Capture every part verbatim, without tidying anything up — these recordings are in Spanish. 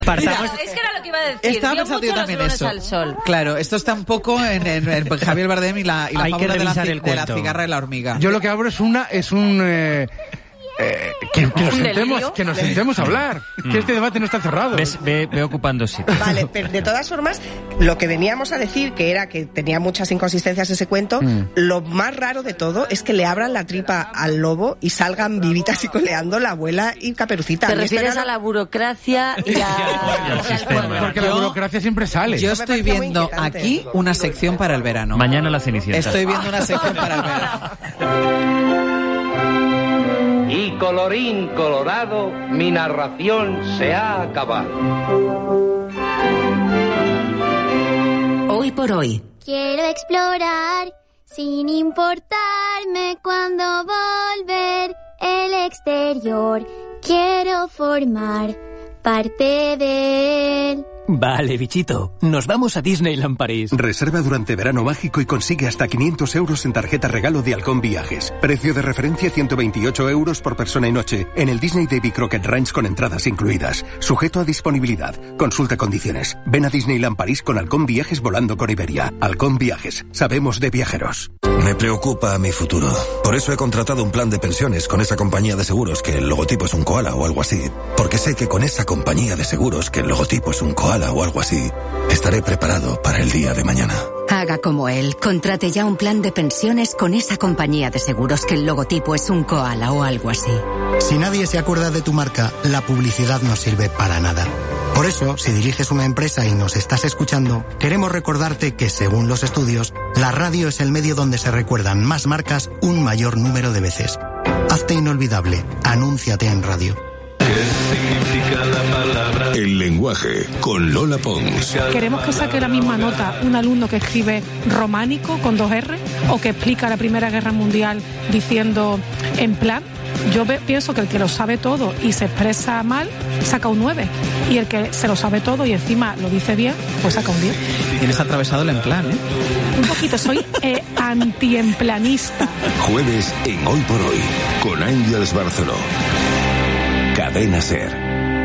Partamos... No, es que era lo que iba a decir. Estaba Vio pensando yo mucho también los eso. lunes al sol. Claro, esto está un poco en, en, en Javier Bardem y la, y la Hay que fábula de la, revisar ci- el de la cuento. cigarra y la hormiga. Yo lo que abro es una es un eh, eh, que, que nos ¿Un sentemos delirio? que nos sentemos a hablar, que este debate no está cerrado. Ves, ve, ve ocupando sitio. Vale, pero de todas formas, lo que veníamos a decir, que era que tenía muchas inconsistencias ese cuento, Mm. lo más raro de todo es que le abran la tripa al lobo y salgan vivitas y coleando la abuela y Caperucita. Te A mí esto refieres era a la burocracia y a... Y al y al sistema. pueblo. Porque la Yo- burocracia siempre sale. Yo me estoy parecía muy viendo inquietante. aquí una sección para el verano. Mañana la Cenicienta. Estoy viendo una sección para el verano. Y colorín colorado, mi narración se ha acabado. Hoy por hoy. Quiero explorar sin importarme cuándo volver el exterior. Quiero formar parte de él. Vale, bichito. Nos vamos a Disneyland París. Reserva durante verano mágico y consigue hasta quinientos euros en tarjeta regalo de Halcón Viajes. Precio de referencia ciento veintiocho euros por persona y noche en el Disney Davy Crockett Ranch con entradas incluidas. Sujeto a disponibilidad. Consulta condiciones. Ven a Disneyland París con Halcón Viajes volando con Iberia. Halcón Viajes. Sabemos de viajeros. Me preocupa mi futuro. Por eso he contratado un plan de pensiones con esa compañía de seguros que el logotipo es un koala o algo así. Porque sé que con esa compañía de seguros que el logotipo es un koala o algo así, estaré preparado para el día de mañana. Haga como él. Contrate ya un plan de pensiones con esa compañía de seguros que el logotipo es un koala o algo así. Si nadie se acuerda de tu marca, la publicidad no sirve para nada. Por eso, si diriges una empresa y nos estás escuchando, queremos recordarte que, según los estudios, la radio es el medio donde se recuerdan más marcas un mayor número de veces. Hazte inolvidable. Anúnciate en radio. El lenguaje con Lola Pons. Queremos que saque la misma nota un alumno que escribe románico con dos R o que explica la Primera Guerra Mundial diciendo en plan. Yo ve, pienso que el que lo sabe todo y se expresa mal saca un nueve y el que se lo sabe todo y encima lo dice bien pues saca un diez. Tienes atravesado el en plan, ¿eh? Un poquito, soy eh, antiemplanista. Jueves en Hoy por Hoy con Ángeles Barceló. Cadena Ser.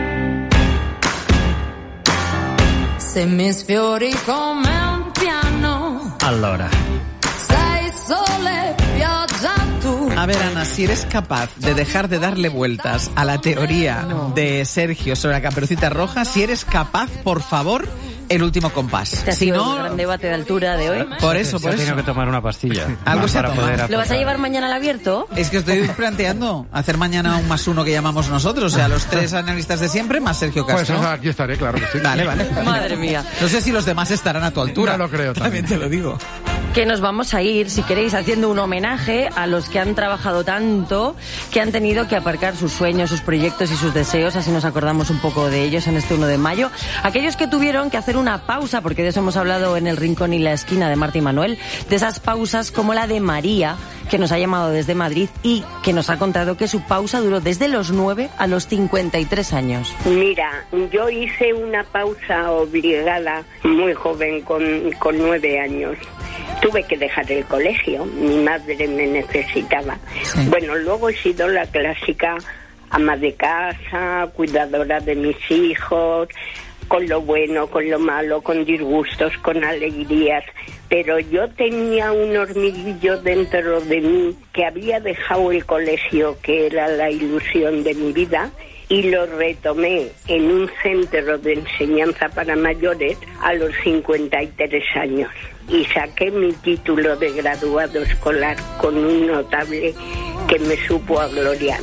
Se misfiori come un piano. Allora. Sei sole, pioggia tu. A ver, Ana, si eres capaz de dejar de darle vueltas a la teoría de Sergio sobre la Caperucita Roja, si eres capaz, por favor, el último compás. Este ha Si sido no, el gran debate de altura de hoy. por eso, Se por ha tenido eso. que tomar una pastilla. Algo se ha para tomado. poder ¿Lo vas a aportar. llevar mañana al abierto? Es que estoy planteando hacer mañana un más uno que llamamos nosotros, o sea, los tres analistas de siempre más Sergio Pues Castro. aquí estaré, claro que sí. Vale, vale. Madre mía. No sé si los demás estarán a tu altura. No lo creo También te lo digo. Que nos vamos a ir, si queréis, haciendo un homenaje a los que han trabajado tanto, que han tenido que aparcar sus sueños, sus proyectos y sus deseos, así nos acordamos un poco de ellos en este uno de mayo. Aquellos que tuvieron que hacer una pausa, porque de eso hemos hablado en El Rincón y la Esquina de Marta y Manuel, de esas pausas como la de María, que nos ha llamado desde Madrid y que nos ha contado que su pausa duró desde los nueve a los cincuenta y tres años. Mira, yo hice una pausa obligada muy joven, con, con nueve años. Tuve que dejar el colegio, mi madre me necesitaba. Sí. Bueno, luego he sido la clásica ama de casa, cuidadora de mis hijos, con lo bueno, con lo malo, con disgustos, con alegrías. Pero yo tenía un hormiguillo dentro de mí que había dejado el colegio, que era la ilusión de mi vida, y lo retomé en un centro de enseñanza para mayores a los cincuenta y tres años. Y saqué mi título de graduado escolar con un notable que me supo a gloriar.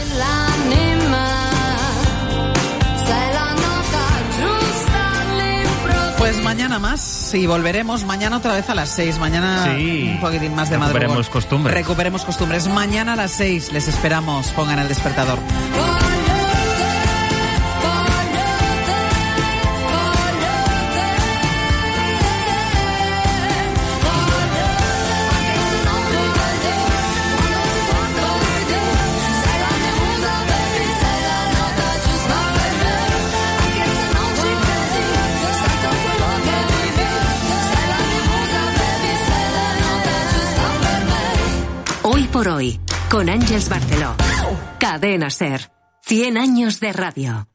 Pues mañana más y volveremos mañana otra vez a las seis. Mañana sí, un poquitín más de madrugada. Recuperemos costumbres. Recuperemos costumbres. Mañana a las seis les esperamos. Pongan el despertador. Hoy por hoy, con Ángeles Barceló. Cadena Ser. cien años de radio.